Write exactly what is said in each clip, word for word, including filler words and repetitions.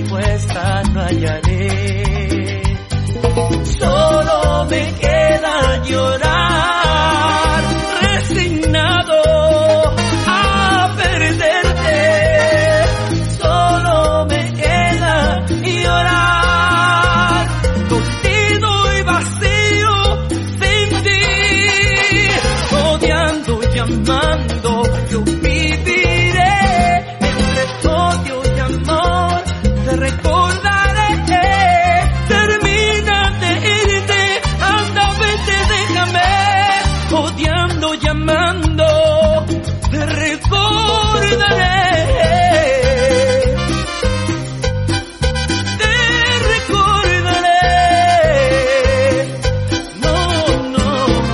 respuesta no hallaré. Solo me queda llorar, resignado a perderte. Solo me queda llorar, contigo y vacío sin ti, odiando y amando. Yo viviré entre odio y amor, te recordaré. Termina de irte, anda, vete, déjame, odiando y amando, te recordaré. Te recordaré. No, no.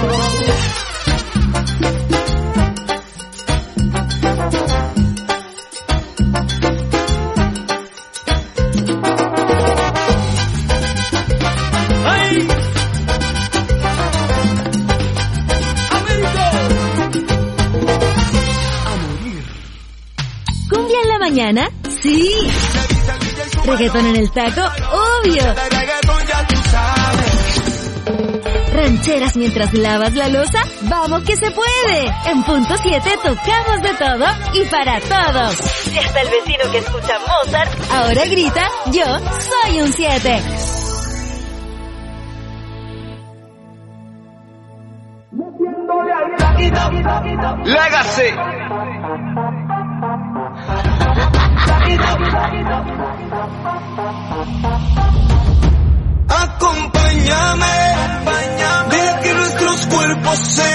¡Ay! ¡Américo! A morir. ¿Cumbia en la mañana? ¡Sí! ¿Reggaetón en el taco? ¡Obvio! ¿Rancheras mientras lavas la loza? ¡Vamos que se puede! En punto siete tocamos de todo y para todos. Y hasta el vecino que escucha Mozart ahora grita, yo soy un siete. Legacy. Acompáñame, acompáñame, deja que nuestros cuerpos se